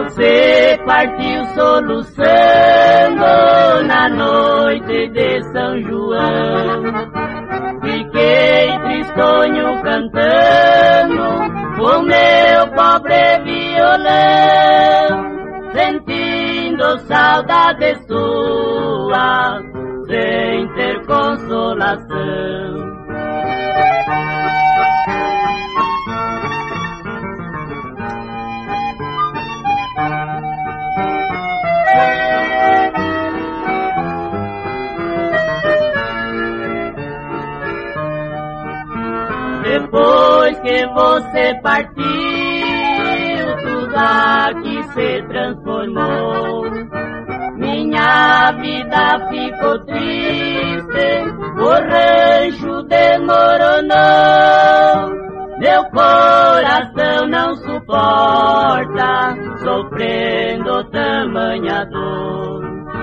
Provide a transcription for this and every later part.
Você partiu soluçando na noite de São João. Fiquei tristonho cantando com meu pobre violão, sentindo saudade sua, sem ter consolação. Depois que você partiu, tudo aqui se transformou. Minha vida ficou triste, o rancho desmoronou. Meu coração não suporta, sofrendo tamanha dor.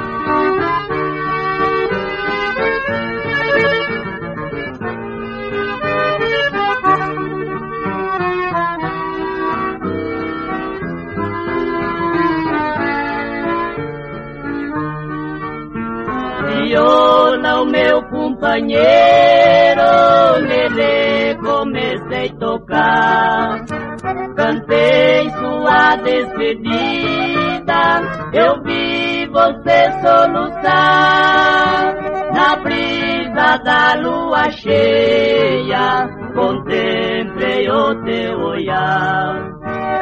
Viola, o meu companheiro, nele comecei a tocar. Cantei sua despedida, eu vi você soluçar. Na brisa da lua cheia, contemplei o teu olhar.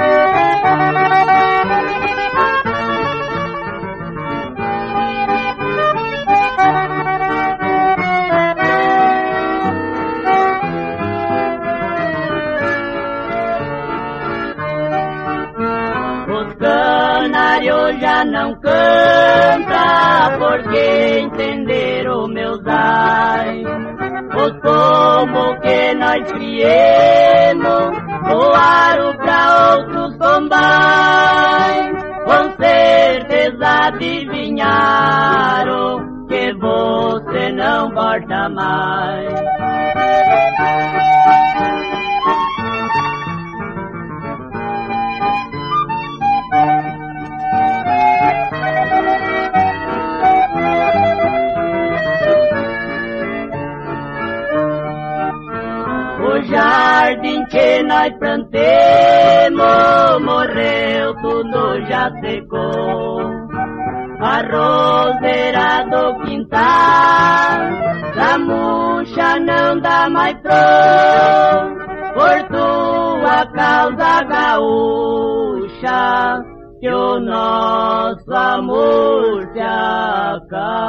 Já não canta porque entenderam meus ai. Os pomos que nós criemos voaram pra outros combais. Com certeza adivinharam que você não volta mais. O jardim que nós plantemos morreu, tudo já secou. A roseira do quintal, a murcha não dá mais flor. Por tua causa gaúcha, que o nosso amor se acabou.